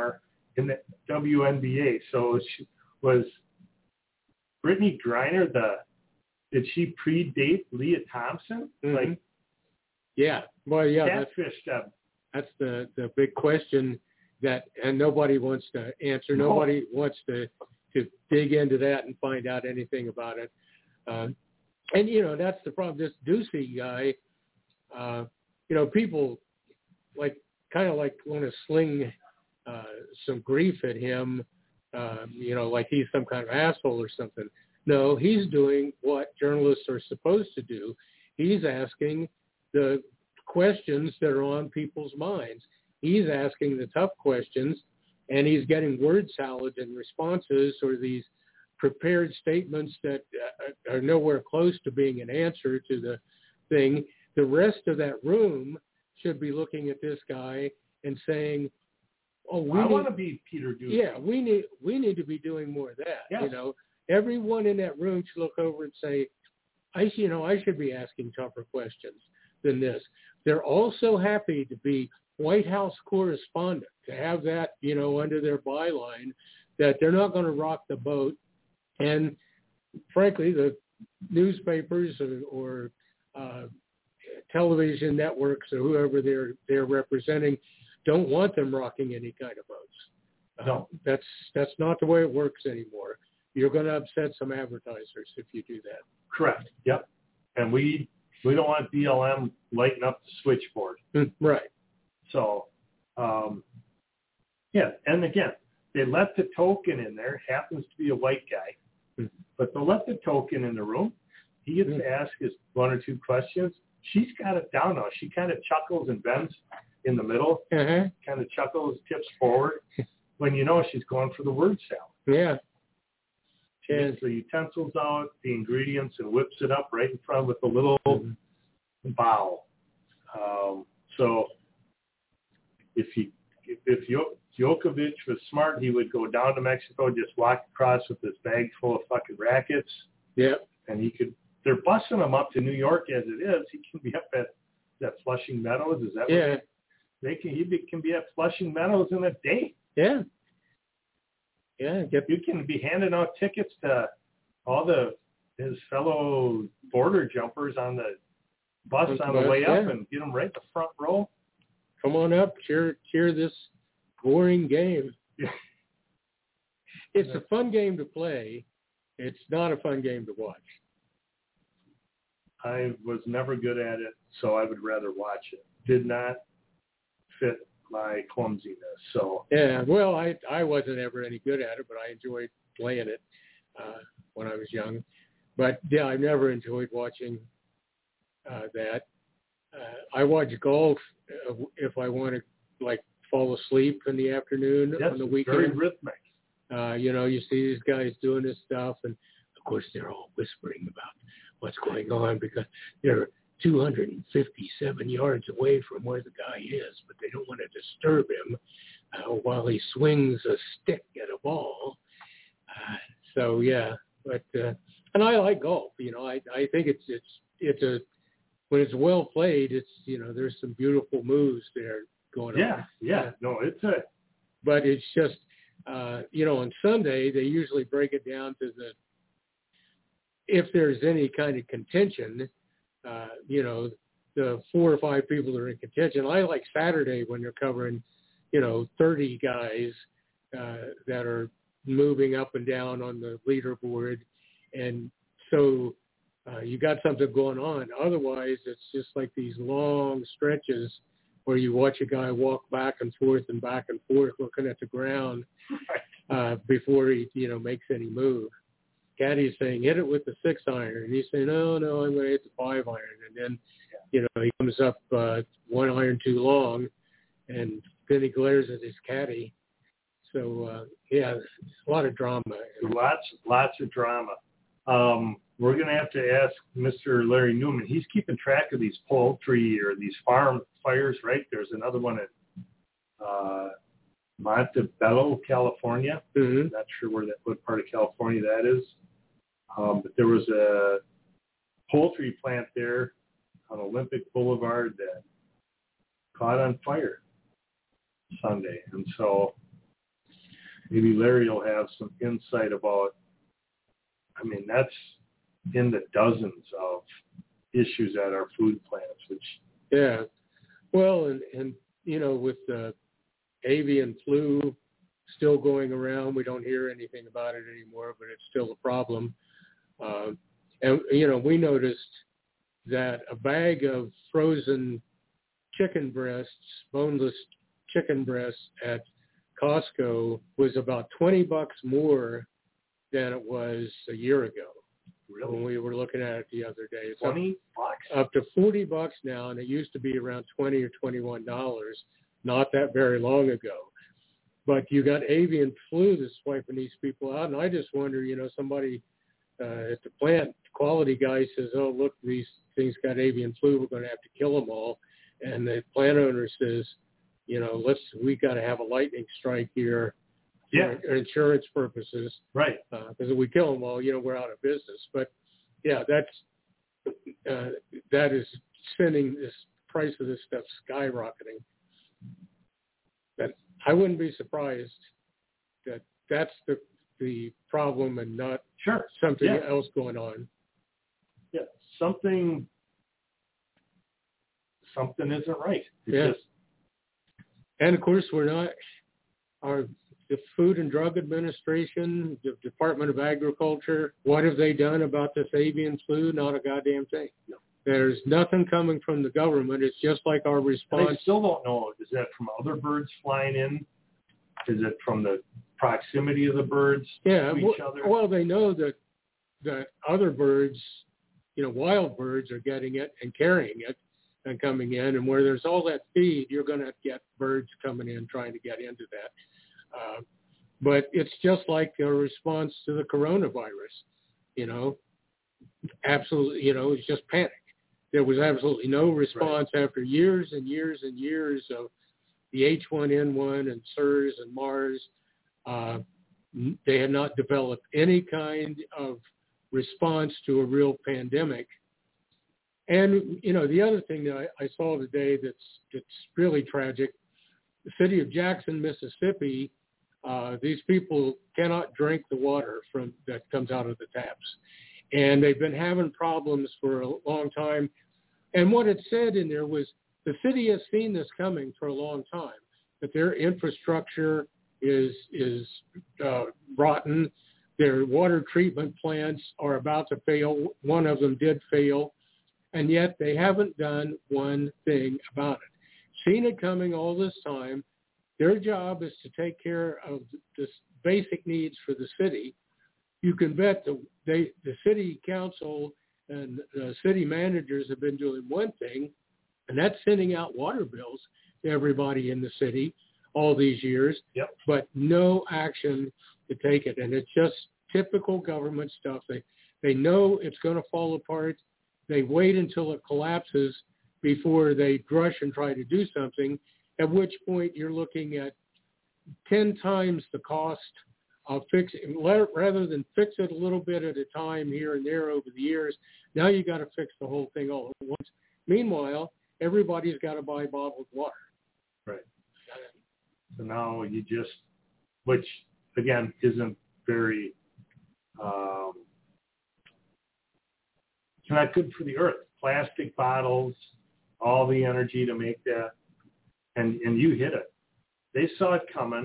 Speaker 3: in the WNBA. So was Brittany Griner did she predate Leah Thompson?
Speaker 2: Mm-hmm.
Speaker 3: Like,
Speaker 2: yeah, well, yeah,
Speaker 3: catfished
Speaker 2: that's the big question and nobody wants to answer.
Speaker 3: No.
Speaker 2: Nobody wants to dig into that and find out anything about it. And that's the problem. This Ducey guy, people kind of want to sling some grief at him, like he's some kind of asshole or something. No, he's doing what journalists are supposed to do. He's asking the questions that are on people's minds. He's asking the tough questions, and he's getting word salad in responses or these prepared statements that are nowhere close to being an answer to the thing. The rest of that room should be looking at this guy and saying, "Oh, I
Speaker 3: want to be Peter Ducey."
Speaker 2: Yeah, we need to be doing more of that.
Speaker 3: Yes.
Speaker 2: Everyone in that room should look over and say, I should be asking tougher questions than this. They're all so happy to be White House correspondent, to have that, under their byline, that they're not going to rock the boat. And frankly, the newspapers or television networks or whoever they're representing don't want them rocking any kind of boats.
Speaker 3: No,
Speaker 2: that's not the way it works anymore. You're going to upset some advertisers if you do that.
Speaker 3: Correct. Yep. And we don't want BLM lighting up the switchboard.
Speaker 2: Right.
Speaker 3: So, and again, they let the token in there. Happens to be a white guy, but they'll let the token in the room. He gets to ask his one or two questions. She's got it down now. She kind of chuckles and bends in the middle, kind of chuckles, tips forward when she's going for the word salad.
Speaker 2: Yeah.
Speaker 3: She gets the utensils out, the ingredients, and whips it up right in front with a little bow. So if Djokovic was smart, he would go down to Mexico, just walk across with this bag full of fucking rackets.
Speaker 2: Yeah.
Speaker 3: And they're busting him up to New York as it is. He can be up at Flushing Meadows. Is that what he can be at Flushing Meadows in a day.
Speaker 2: Yeah. Yeah.
Speaker 3: You can be handing out tickets to all his fellow border jumpers on the bus on the way up and get them right in the front row.
Speaker 2: Come on up, cheer this boring game. It's a fun game to play. It's not a fun game to watch.
Speaker 3: I was never good at it, so I would rather watch it. Did not fit my clumsiness. So
Speaker 2: yeah, well, I wasn't ever any good at it, but I enjoyed playing it when I was young. But yeah, I never enjoyed watching that. I watch golf if I want to fall asleep in the afternoon on the weekend.
Speaker 3: Very rhythmic.
Speaker 2: You see these guys doing this stuff, and of course they're all whispering about what's going on because they're 257 yards away from where the guy is, but they don't want to disturb him while he swings a stick at a ball. So yeah, but and I like golf. I think it's a when it's well played, it's there's some beautiful moves there going on.
Speaker 3: Yeah. No,
Speaker 2: but it's just on Sunday they usually break it down to if there's any kind of contention, the 4 or 5 people that are in contention. I like Saturday when they're covering, 30 guys that are moving up and down on the leaderboard. And so you got something going on. Otherwise, it's just like these long stretches where you watch a guy walk back and forth looking at the ground before he, makes any move. Caddy's saying, hit it with the 6-iron. And he's saying, no, I'm going to hit the 5-iron. And then, he comes up 1 iron too long, and then he glares at his caddy. So, it's a lot of drama.
Speaker 3: Lots of drama. We're going to have to ask Mr. Larry Newman. He's keeping track of these poultry or these farm fires, right? There's another one at Montebello, California.
Speaker 2: Mm-hmm.
Speaker 3: Not sure what part of California that is. But there was a poultry plant there on Olympic Boulevard that caught on fire Sunday. And so maybe Larry will have some insight about, I mean, that's in the dozens of issues at our food plants, which...
Speaker 2: Yeah. Well, and with the avian flu still going around, we don't hear anything about it anymore, but it's still a problem. And we noticed that a bag of frozen chicken breasts, boneless chicken breasts at Costco was about $20 more than it was a year ago.
Speaker 3: Really?
Speaker 2: When we were looking at it the other day. It's
Speaker 3: $20?
Speaker 2: Up to $40 now, and it used to be around $20 or $21 not that very long ago. But you got avian flu that's wiping these people out, and I just wonder, somebody at the plant, quality guy says, oh, look, these things got avian flu, we're going to have to kill them all. And the plant owner says, we got to have a lightning strike here for insurance purposes.
Speaker 3: Right.
Speaker 2: Because if we kill them all, we're out of business. But, yeah, that is sending this price of this stuff skyrocketing. But I wouldn't be surprised that that's the problem and not something else going on.
Speaker 3: Yeah, something isn't right.
Speaker 2: And of course, the Food and Drug Administration, the Department of Agriculture, what have they done about this avian flu? Not a goddamn thing.
Speaker 3: No.
Speaker 2: There's nothing coming from the government. It's just like our response.
Speaker 3: And I still don't know. Is that from other birds flying in? Is it from the proximity of the birds to each other?
Speaker 2: Well, they know that other birds, wild birds are getting it and carrying it and coming in. And where there's all that feed, you're going to get birds coming in trying to get into that. But it's just like a response to the coronavirus, absolutely, it's just panic. There was absolutely no response after years and years and years of the H1N1 and SARS and MARS. They had not developed any kind of response to a real pandemic. And, the other thing that I saw today that's really tragic, the city of Jackson, Mississippi, these people cannot drink the water that comes out of the taps. And they've been having problems for a long time. And what it said in there was the city has seen this coming for a long time, that their infrastructure is rotten. Their water treatment plants are about to fail. One of them did fail. And yet they haven't done one thing about it. Seen it coming all this time. Their job is to take care of the basic needs for the city. You can bet the city council and the city managers have been doing one thing, and that's sending out water bills to everybody in the city all these years, but no action to take it. And it's just typical government stuff. They know it's going to fall apart. They wait until it collapses before they rush and try to do something, at which point you're looking at 10 times the cost of fixing, rather than fix it a little bit at a time here and there over the years. Now you got to fix the whole thing all at once. Meanwhile, everybody's got to buy bottled water.
Speaker 3: Right. So now which again isn't very, it's not good for the earth. Plastic bottles, all the energy to make that, and you hit it. They saw it coming.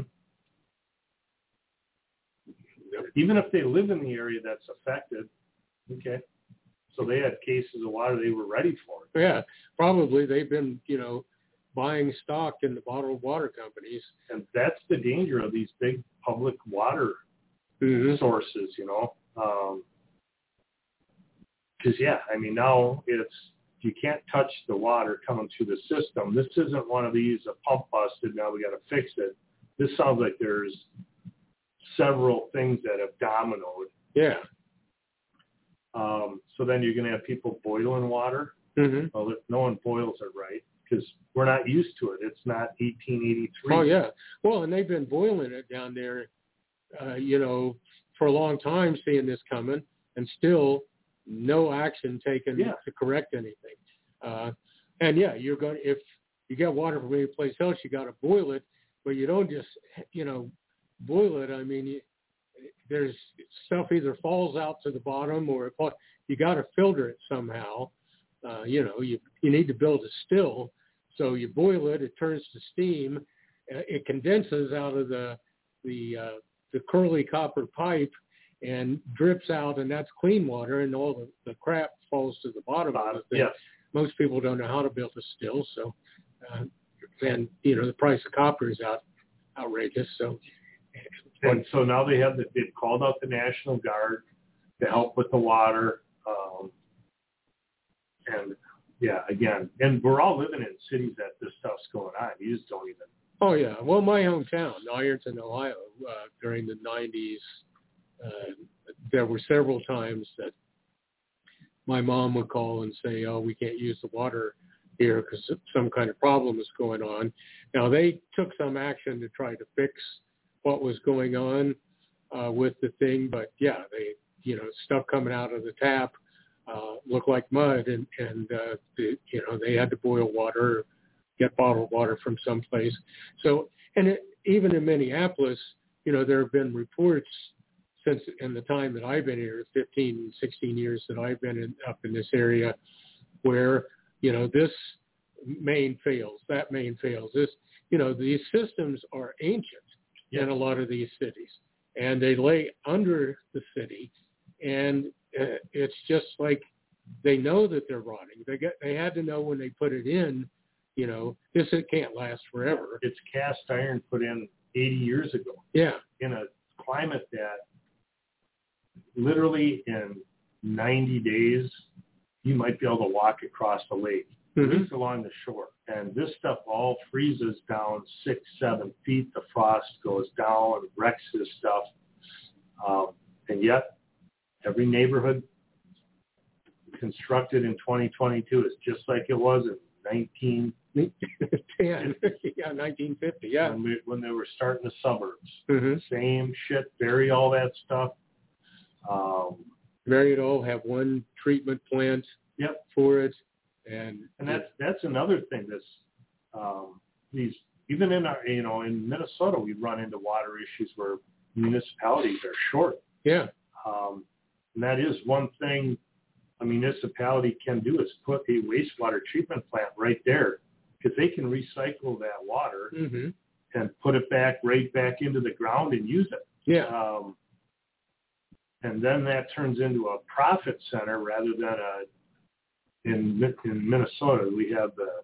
Speaker 3: Even if they live in the area that's affected, okay, so they had cases of water they were ready for.
Speaker 2: Yeah, probably they've been, buying stock in the bottled water companies.
Speaker 3: And that's the danger of these big public water sources, because, now you can't touch the water coming through the system. This isn't one of these, a pump busted, now we got to fix it. This sounds like there's several things that have dominoed.
Speaker 2: Yeah.
Speaker 3: So then you're going to have people boiling water.
Speaker 2: Mm-hmm.
Speaker 3: Well, no one boils it right because we're not used to it. It's not 1883.
Speaker 2: Oh, yeah. Well, and they've been boiling it down there, for a long time, seeing this coming, and still no action taken to correct anything. You're going, if you get water from any place else, you got to boil it, but you don't just, boil it, I mean, there's stuff either falls out to the bottom or you got to filter it somehow. You need to build a still. So you boil it, it turns to steam, it condenses out of the curly copper pipe and drips out, and that's clean water, and all the crap falls to the bottom of it.
Speaker 3: Yes.
Speaker 2: Most people don't know how to build a still, so then the price of copper is outrageous. So,
Speaker 3: and so now they've called out the National Guard to help with the water, and yeah, again, and we're all living in cities that this stuff's going on. You just don't even.
Speaker 2: Oh yeah, well, my hometown, Ironton, Ohio, during the 90s, there were several times that my mom would call and say, "Oh, we can't use the water here because some kind of problem is going on." Now they took some action to try to fix what was going on with the thing, but yeah, they stuff coming out of the tap looked like mud, and they had to boil water, get bottled water from someplace. So, and even in Minneapolis, there have been reports since in the time that I've been here, 15, 16 years that I've been up in this area, where, this main fails, that main fails. These systems are ancient in a lot of these cities, and they lay under the city, and it's just like they know that they're rotting. They had to know when they put it in, it can't last forever.
Speaker 3: It's cast iron put in 80 years ago.
Speaker 2: Yeah.
Speaker 3: In a climate that literally in 90 days, you might be able to walk across the lake, at least along the shore. And this stuff all freezes down 6-7 feet. The frost goes down, wrecks this stuff. And yet, every neighborhood constructed in 2022 is just like it was in 1910.
Speaker 2: Yeah, 1950. Yeah,
Speaker 3: when they were starting the suburbs.
Speaker 2: Mm-hmm.
Speaker 3: Same shit. Bury all that stuff.
Speaker 2: Bury it all. Have one treatment plant.
Speaker 3: Yep.
Speaker 2: For it, and
Speaker 3: that's another thing. These even in our in Minnesota we run into water issues where municipalities are short.
Speaker 2: Yeah.
Speaker 3: And that is one thing a municipality can do is put a wastewater treatment plant right there, because they can recycle that water and put it right back into the ground and use it.
Speaker 2: Yeah.
Speaker 3: And then that turns into a profit center rather than in Minnesota, we have the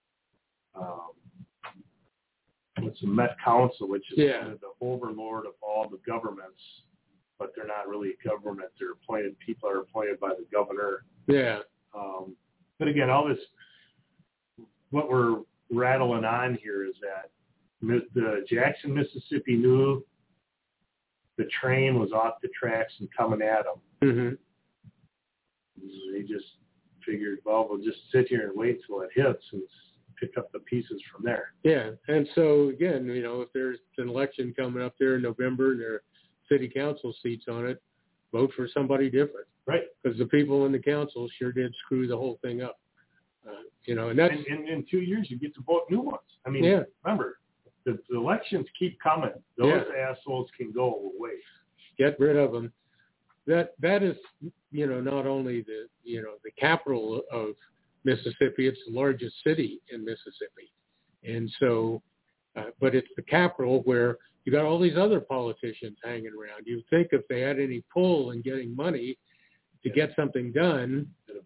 Speaker 3: Met Council, which is the overlord of all the governments, but they're not really government. They're appointed. People are appointed by the governor.
Speaker 2: Yeah.
Speaker 3: But again, all this, what we're rattling on here is that the Jackson, Mississippi knew the train was off the tracks and coming at them.
Speaker 2: Mm-hmm.
Speaker 3: They just figured, well, we'll just sit here and wait till it hits and pick up the pieces from there.
Speaker 2: Yeah, and so again, if there's an election coming up there in November and there are city council seats on it, vote for somebody different.
Speaker 3: Right.
Speaker 2: Because the people in the council sure did screw the whole thing up. And that's...
Speaker 3: And in 2 years, you get to vote new ones. I mean, remember, the elections keep coming. Those assholes can go away.
Speaker 2: Get rid of them. That is, not only the capital of Mississippi, it's the largest city in Mississippi. And so, but it's the capital where you got all these other politicians hanging around. You'd think if they had any pull in getting money to get something done,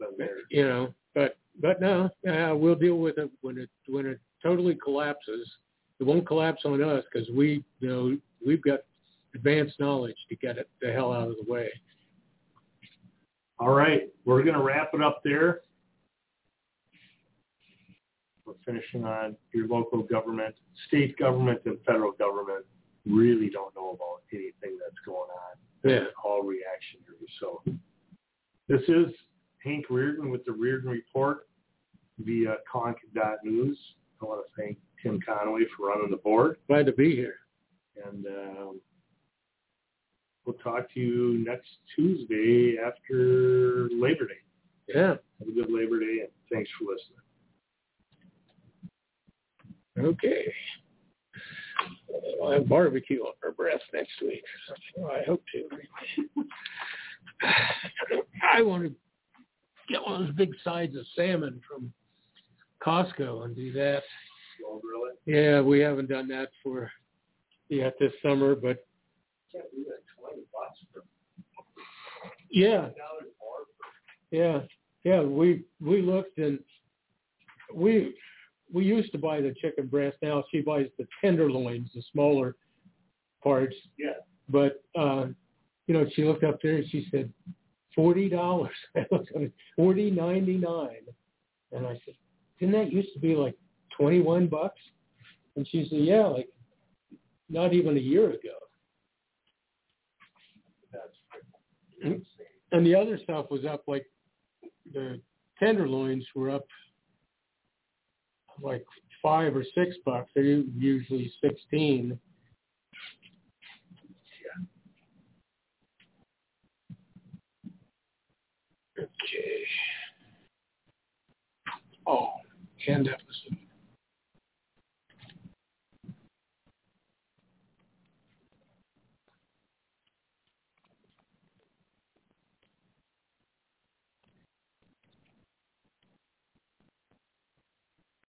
Speaker 2: but no, we'll deal with it when it totally collapses. It won't collapse on us because we've got advanced knowledge to get it the hell out of the way.
Speaker 3: All right, we're going to wrap it up there. We're finishing on your local government, state government, and federal government. Really don't know about anything that's going on.
Speaker 2: Yeah.
Speaker 3: All reactionary. So this is Hank Reardon with the Reardon Report via conk.news. I want to thank Tim Conway for running the board.
Speaker 2: Glad to be here.
Speaker 3: And we'll talk to you next Tuesday after Labor Day.
Speaker 2: Yeah.
Speaker 3: Have a good Labor Day, and thanks for listening.
Speaker 2: Okay. I'll have barbecue on her breast next week. Well, I hope to. I want to get one of those big sides of salmon from Costco and do that.
Speaker 3: Oh, really?
Speaker 2: Yeah, we haven't done that yet this summer, but
Speaker 3: Can't do that. $20 for
Speaker 2: yeah,
Speaker 3: $1 more.
Speaker 2: yeah. We looked and we used to buy the chicken breast. Now she buys the tenderloins, the smaller parts.
Speaker 3: Yeah.
Speaker 2: But she looked up there and she said $40. $40.99, and I said, didn't that used to be like $21? And she said, yeah, like not even a year ago. And the other stuff was up, like the tenderloins were up like $5 or $6. They're usually 16. Okay. Oh, end episode.